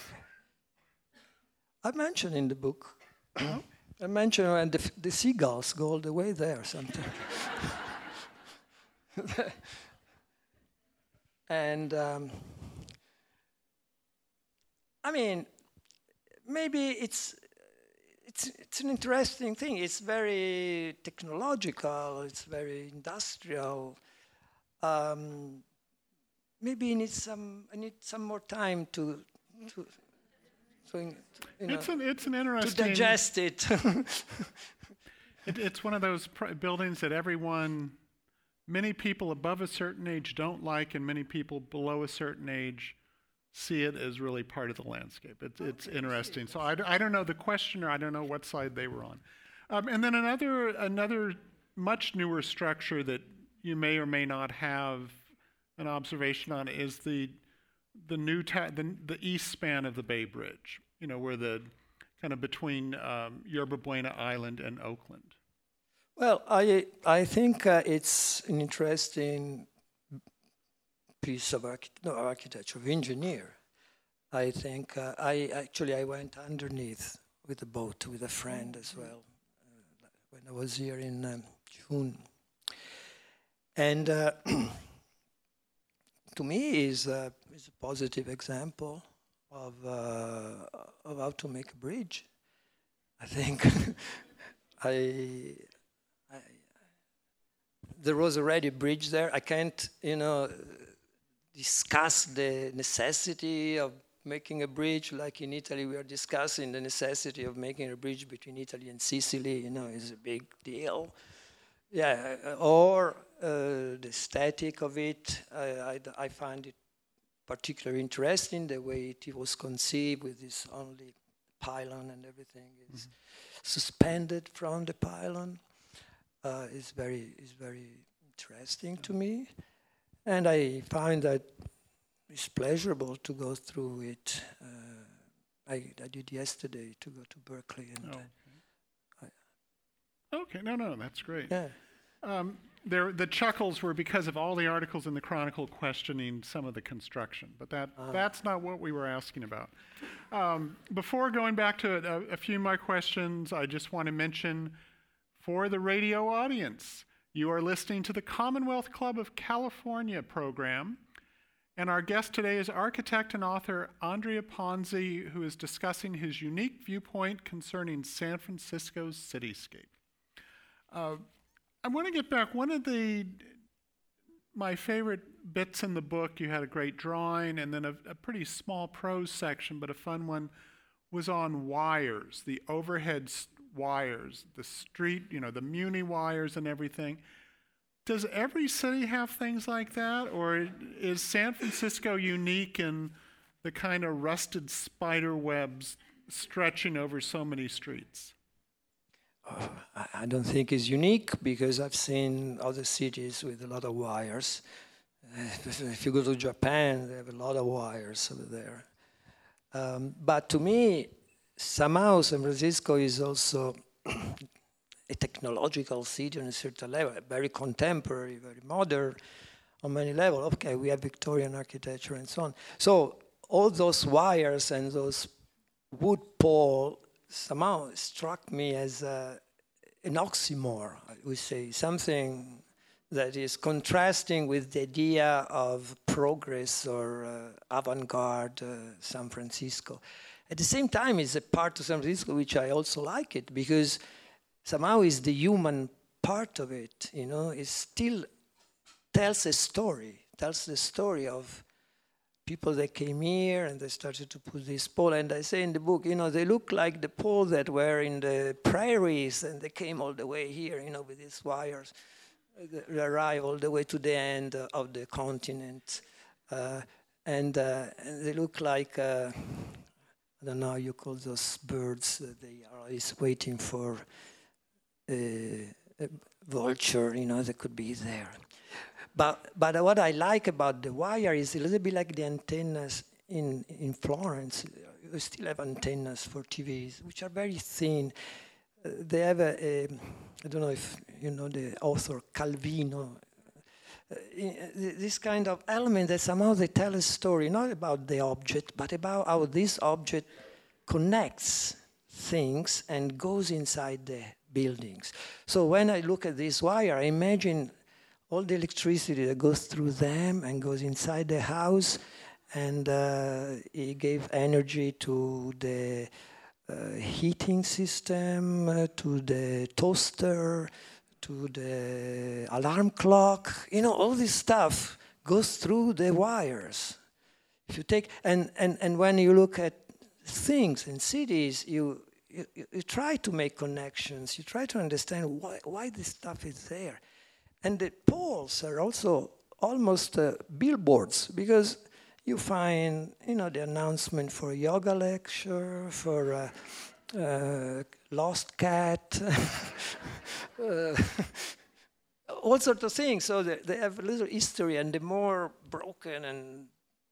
I mentioned in the book. I mentioned when the seagulls go all the way there sometimes. And I mean, maybe it's an interesting thing. It's very technological. It's very industrial. Maybe I need some more time to it's an interesting, to digest it. It's one of those buildings that many people above a certain age don't like, and many people below a certain age see it as really part of the landscape. It's interesting. So I don't know the questioner. I don't know what side they were on. And then another much newer structure that you may or may not have an observation on is the east span of the Bay Bridge. Where the kind of between Yerba Buena Island and Oakland. Well, I think it's an interesting piece of architecture, of engineer. I think I went underneath with a boat with a friend as well when I was here in June. And to me is a positive example of how to make a bridge. I think there was already a bridge there. I can't, discuss the necessity of making a bridge like in Italy. We are discussing the necessity of making a bridge between Italy and Sicily. Is a big deal. Yeah, or the aesthetic of it. I find it particularly interesting, the way it was conceived with this only pylon and everything is suspended from the pylon. Is very interesting to me, and I find that it's pleasurable to go through it. I did yesterday to go to Berkeley, and okay, no, that's great. Yeah. The chuckles were because of all the articles in the Chronicle questioning some of the construction, but that's not what we were asking about. Before going back to a few of my questions, I just want to mention, for the radio audience, you are listening to the Commonwealth Club of California program, and our guest today is architect and author Andrea Ponzi, who is discussing his unique viewpoint concerning San Francisco's cityscape. I want to get back. One of the my favorite bits in the book, you had a great drawing and then a pretty small prose section, but a fun one, was on wires, the overhead wires, the street, the Muni wires and everything. Does every city have things like that, or is San Francisco unique in the kind of rusted spider webs stretching over so many streets? I don't think it's unique, because I've seen other cities with a lot of wires. If you go to Japan, they have a lot of wires over there. But to me, somehow San Francisco is also a technological city on a certain level, very contemporary, very modern on many levels. Okay, we have Victorian architecture and so on. So all those wires and those wood pole somehow struck me as an oxymoron, I would say, something that is contrasting with the idea of progress or avant-garde San Francisco. At the same time, it's a part of San Francisco which I also like it, because somehow it's the human part of it, it still tells the story of people that came here and they started to put this pole. And I say in the book, they look like the poles that were in the prairies and they came all the way here, with these wires. They arrive all the way to the end of the continent. And they look like, I don't know how you call those birds. They are always waiting for a vulture, that could be there. But what I like about the wire is a little bit like the antennas in Florence. We still have antennas for TVs, which are very thin. They have I don't know if you know the author Calvino, this kind of element that somehow they tell a story, not about the object, but about how this object connects things and goes inside the buildings. So when I look at this wire, I imagine all the electricity that goes through them and goes inside the house, and it gave energy to the heating system, to the toaster, to the alarm clock. All this stuff goes through the wires. If you take and when you look at things in cities, you try to make connections. You try to understand why this stuff is there. And the poles are also almost billboards, because you find, the announcement for a yoga lecture, for a lost cat, all sorts of things. So they have a little history, and the more broken and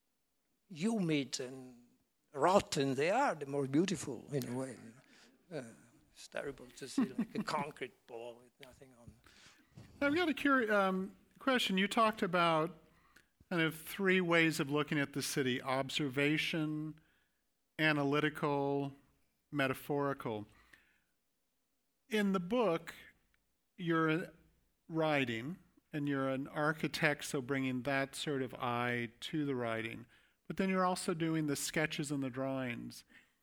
humid and rotten they are, the more beautiful in a way. It's terrible to see like a concrete pole with nothing on. I've got a question. You talked about kind of three ways of looking at the city: observation, analytical, metaphorical. In the book, you're writing, and you're an architect, so bringing that sort of eye to the writing. But then you're also doing the sketches and the drawings.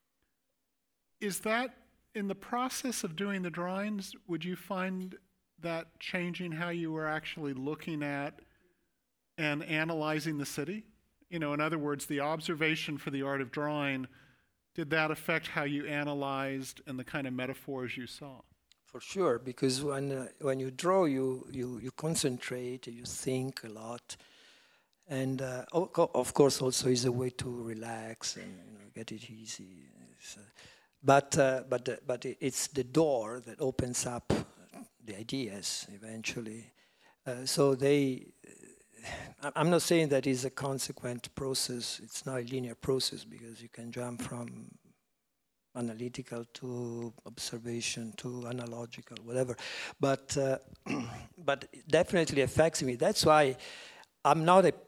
Is that, in the process of doing the drawings, would you find that changing how you were actually looking at and analyzing the city? In other words, the observation for the art of drawing, did that affect how you analyzed and the kind of metaphors you saw? For sure, because when you draw, you concentrate, you think a lot, and of course also is a way to relax and get it easy. But it's the door that opens up the ideas eventually. So I'm not saying that it's a consequent process. It's not a linear process, because you can jump from analytical to observation to analogical, whatever. But it definitely affects me. That's why I'm not a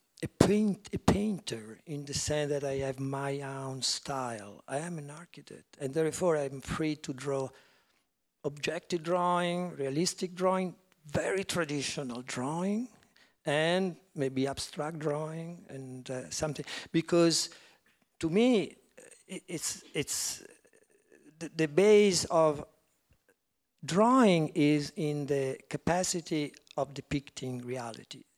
painter in the sense that I have my own style. I am an architect, and therefore I'm free to draw objective drawing, realistic drawing, very traditional drawing, and maybe abstract drawing and something. Because to me, it's the base of drawing is in the capacity of depicting reality.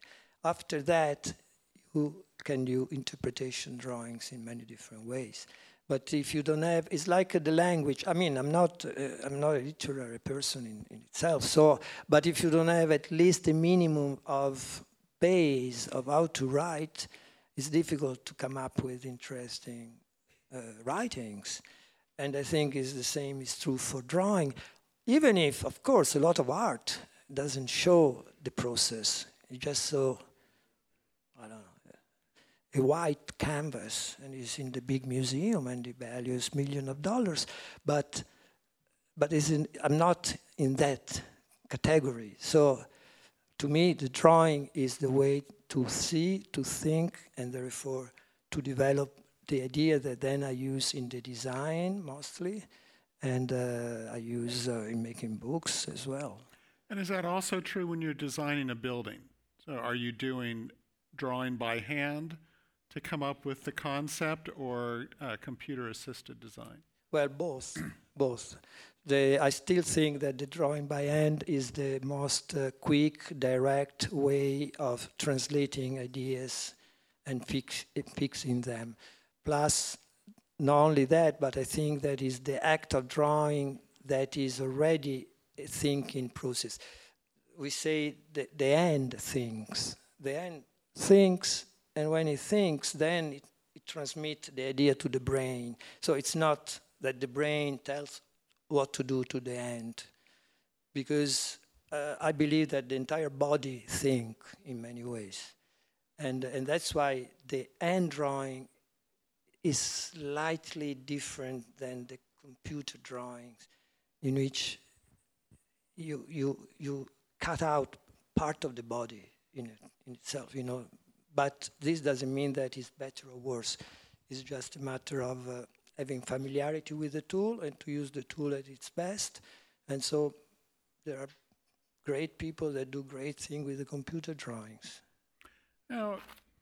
after that, you can do interpretation drawings in many different ways. But if you don't have, it's like the language. I mean, I'm not a literary person in itself. So, but if you don't have at least a minimum of base of how to write, it's difficult to come up with interesting writings. And I think the same is true for drawing. Even if, of course, a lot of art doesn't show the process. It just shows, I don't know, a white canvas, and it's in the big museum, and it values millions of dollars. But I'm not in that category. So to me, the drawing is the way to see, to think, and therefore to develop the idea that then I use in the design mostly, and I use in making books as well. And is that also true when you're designing a building? So are you doing drawing by hand to come up with the concept, or computer-assisted design? Well, both. Both. I still think that the drawing by hand is the most quick, direct way of translating ideas and fixing them. Plus, not only that, but I think that is the act of drawing that is already a thinking process. We say that the hand thinks. The hand thinks, and when it thinks, then it transmits the idea to the brain. So it's not that the brain tells what to do to the hand, because I believe that the entire body thinks in many ways. And that's why the hand drawing is slightly different than the computer drawings, in which you cut out part of the body in itself, you know. But this doesn't mean that it's better or worse. It's just a matter of having familiarity with the tool and to use the tool at its best. And so there are great people that do great things with the computer drawings. Now,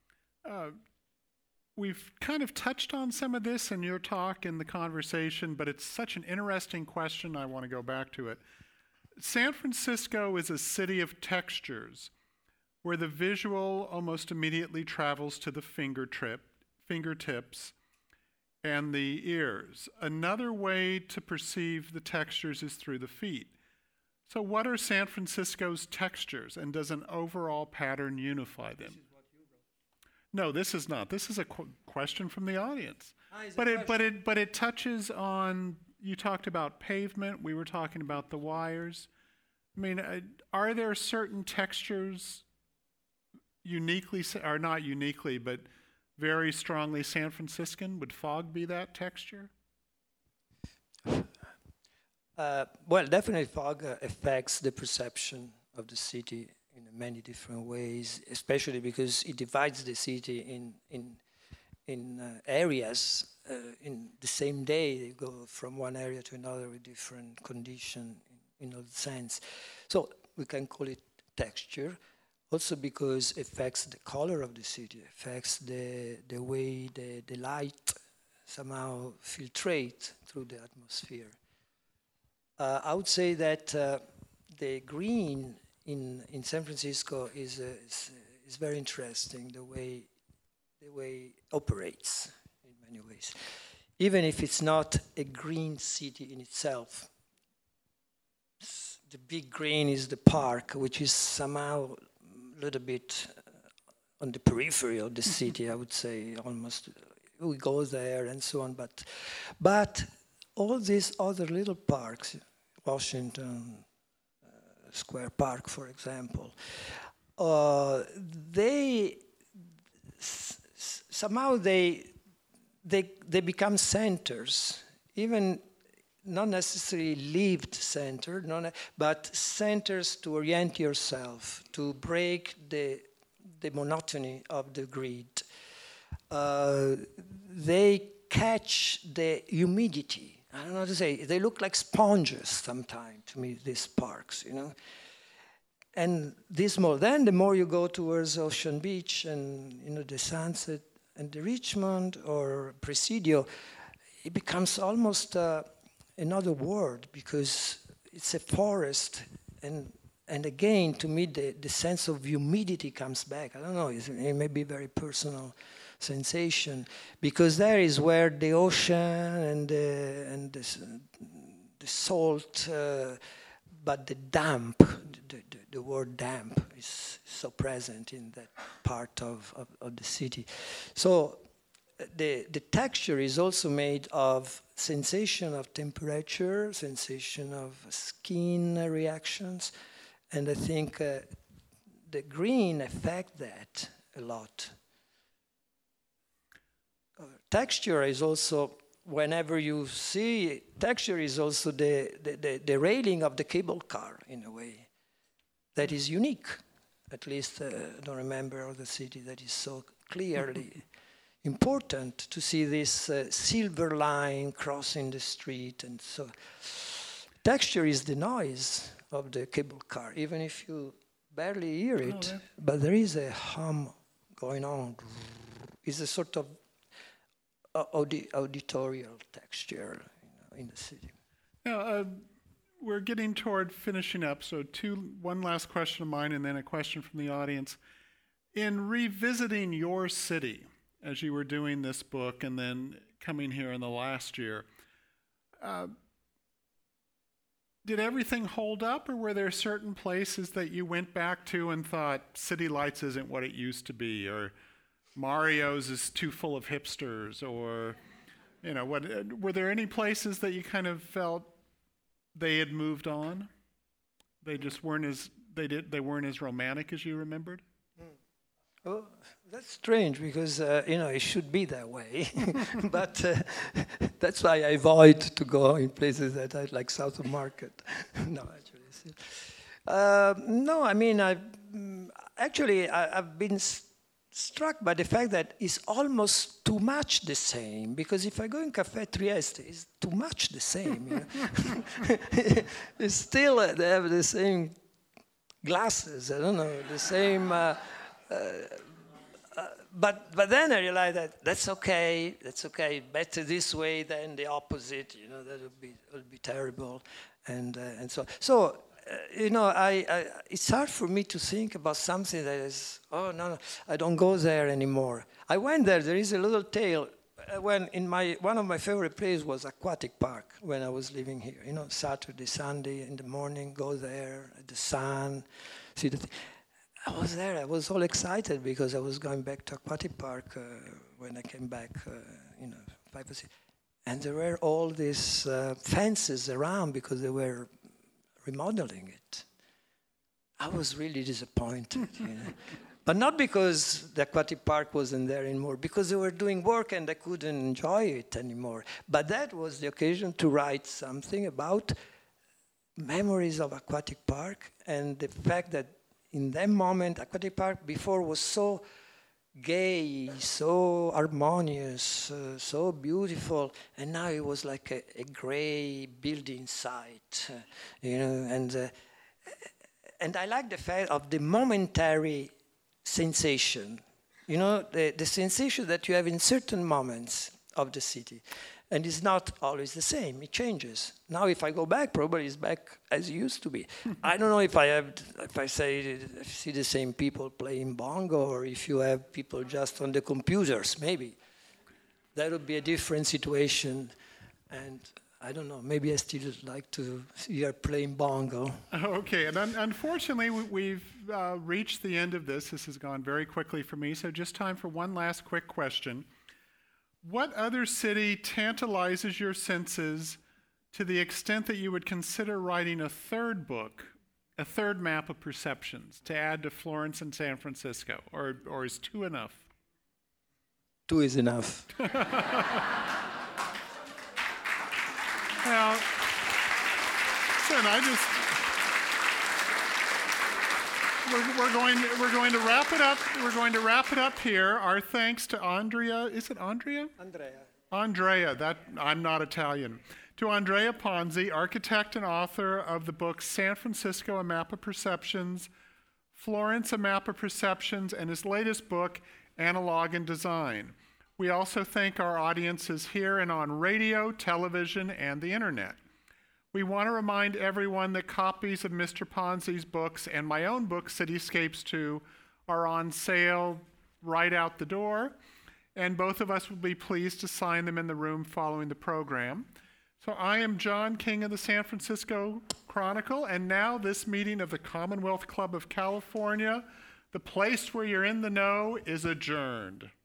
we've kind of touched on some of this in your talk in the conversation, but it's such an interesting question, I want to go back to it. San Francisco is a city of textures, where the visual almost immediately travels to the fingertips and the ears. Another way to perceive the textures is through the feet. So what are San Francisco's textures, and does an overall pattern unify them? No, this is not. This is a question from the audience. But it touches on, you talked about pavement, we were talking about the wires. I mean, are there certain textures uniquely, or not uniquely, but very strongly San Franciscan? Would fog be that texture? Well, definitely fog affects the perception of the city in many different ways, especially because it divides the city in areas. In the same day, they go from one area to another with different condition, in all sense. So we can call it texture. Also because it affects the color of the city, affects the way the light somehow filtrates through the atmosphere. I would say that the green in San Francisco is very interesting, the way it operates in many ways. Even if it's not a green city in itself, the big green is the park, which is somehow little bit on the periphery of the city, I would say, almost. We go there and so on, but all these other little parks, Washington Square Park, for example, they somehow they become centers, even not necessarily lived center, but centers to orient yourself, to break the monotony of the grid. They catch the humidity. I don't know how to say. They look like sponges sometimes to me, these parks, you know. And then the more you go towards Ocean Beach and, you know, the Sunset and the Richmond or Presidio, it becomes almost another world, because it's a forest, and and again, to me, the sense of humidity comes back. I don't know, it may be very personal sensation, because there is where the ocean and the salt, but the damp, the word damp is so present in that part of the city. So the texture is also made of sensation of temperature, sensation of skin reactions, and I think the green affect that a lot. Texture is also, whenever you see, texture is also the railing of the cable car in a way. That is unique. At least I don't remember of the city that is so clearly important to see this silver line crossing the street. And so texture is the noise of the cable car, even if you barely hear it, but there is a hum going on. It's a sort of auditorial texture in the city. Now, we're getting toward finishing up, so one last question of mine and then a question from the audience. In revisiting your city, as you were doing this book and then coming here in the last year, did everything hold up, or were there certain places that you went back to and thought, City Lights isn't what it used to be, or Mario's is too full of hipsters, or, were there any places that you kind of felt they had moved on? They just weren't they weren't as romantic as you remembered? Oh, that's strange, because it should be that way. But that's why I avoid to go in places that I like South of Market. No, actually. No, I mean, I've been struck by the fact that it's almost too much the same, because if I go in Café Trieste, it's too much the same. It's still, they have the same glasses, I don't know, the same... But then I realized that's okay, better this way than the opposite, that would be terrible, and so. So, it's hard for me to think about something that is, no, I don't go there anymore. I went there is a little tale, when one of my favorite places was Aquatic Park, when I was living here, Saturday, Sunday in the morning, go there, the sun, see the I was there. I was all excited because I was going back to Aquatic Park when I came back, 5 or 6. And there were all these fences around because they were remodeling it. I was really disappointed, But not because the Aquatic Park wasn't there anymore, because they were doing work and I couldn't enjoy it anymore. But that was the occasion to write something about memories of Aquatic Park and the fact that in that moment, Aquatic Park before was so gay, so harmonious, so beautiful, and now it was like a gray building site, and I like the fact of the momentary sensation, the sensation that you have in certain moments of the city. And it's not always the same. It changes. Now, if I go back, probably it's back as it used to be. I don't know if I see the same people playing bongo, or if you have people just on the computers. Maybe that would be a different situation. And I don't know. Maybe I still like to hear playing bongo. Okay, and unfortunately, we've reached the end of this. This has gone very quickly for me. So, just time for one last quick question. What other city tantalizes your senses to the extent that you would consider writing a third book, a third map of perceptions, to add to Florence and San Francisco? Or is 2 enough? 2 is enough. Well, listen, We're going to wrap it up. We're going to wrap it up here. Our thanks to Andrea. Is it Andrea? Andrea. That I'm not Italian. To Andrea Ponzi, architect and author of the books San Francisco: A Map of Perceptions, Florence: A Map of Perceptions, and his latest book, Analog and Design. We also thank our audiences here and on radio, television, and the internet. We want to remind everyone that copies of Mr. Ponzi's books and my own book, Cityscapes 2, are on sale right out the door, and both of us will be pleased to sign them in the room following the program. So I am John King of the San Francisco Chronicle, and now this meeting of the Commonwealth Club of California, the place where you're in the know, is adjourned.